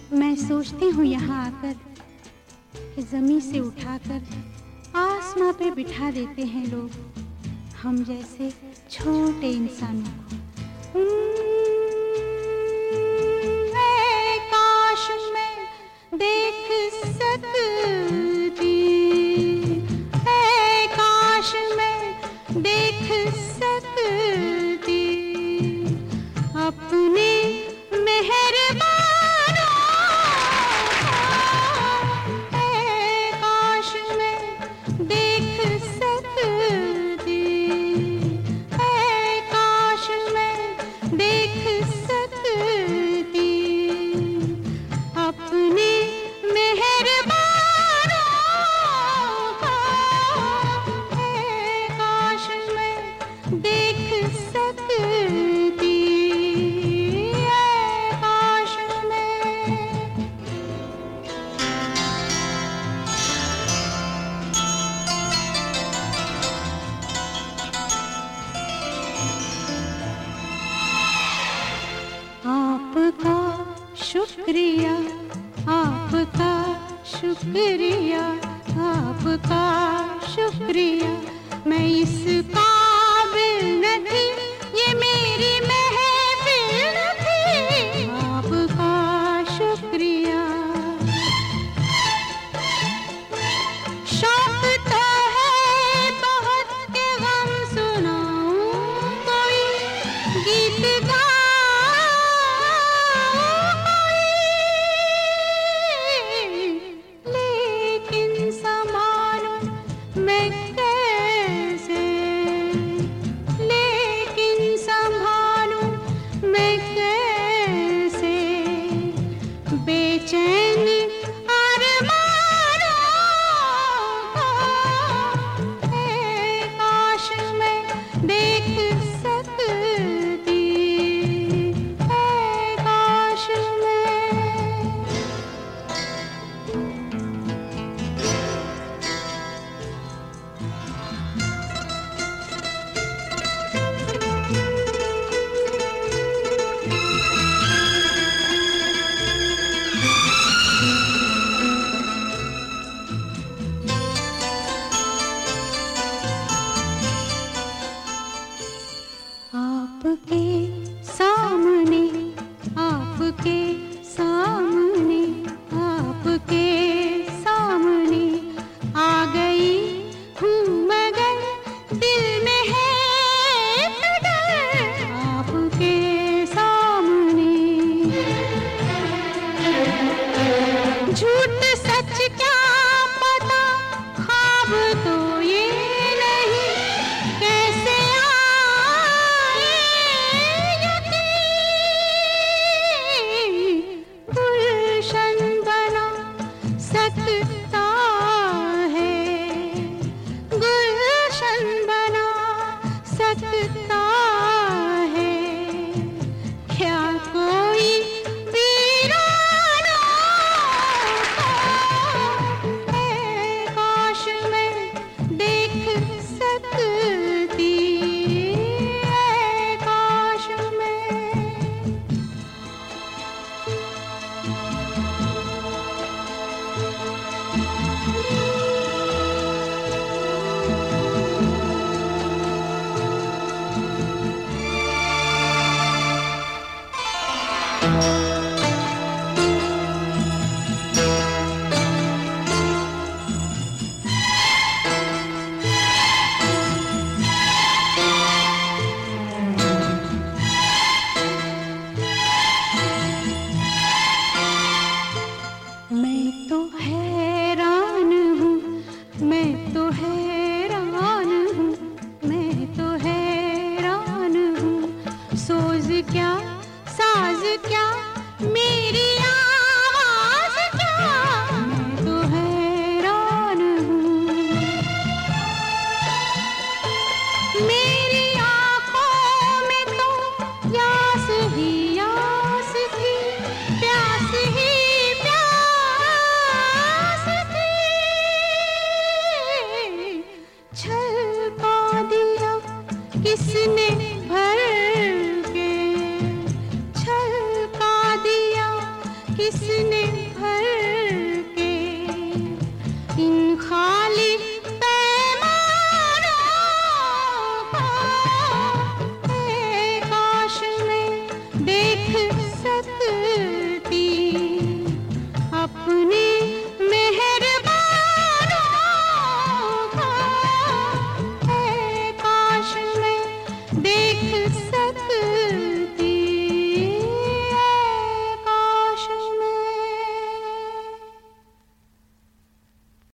मैं सोचती हूँ यहाँ आकर कि ज़मीं से उठाकर आसमां पे बिठा देते हैं लोग हम जैसे छोटे इंसानों को। काश मैं देख सकती, काश मैं देख सकती अपने शुक्रिया, आपका शुक्रिया, आपका शुक्रिया। मैं इस काबिल न थी, ये मेरी महफिल न थी, आपका शुक्रिया। शौक तो है बहुत के गम सुनाऊं, कोई गीत गा आपके सामने, आपके सामने, आपके सामने आ गई हूँ मगर दिल में है फिक्र आपके सामने। झूठ सच क्या पता, ख्वाब तो ये नहीं, कैसे सकता है, गुलशन बना सकता है क्या कोई वीराना है। काश मैं देख सकती, काश मैं। मैं तो हैरान हूँ, मैं तो हैरान हूँ, मैं तो हैरान हूँ। सोज क्या, साज क्या, मेरी आवाज क्या, मैं तो हैरान हूँ। मेरी आँखों में तो यास ही यास थी, प्यास ही छलका दिया किसने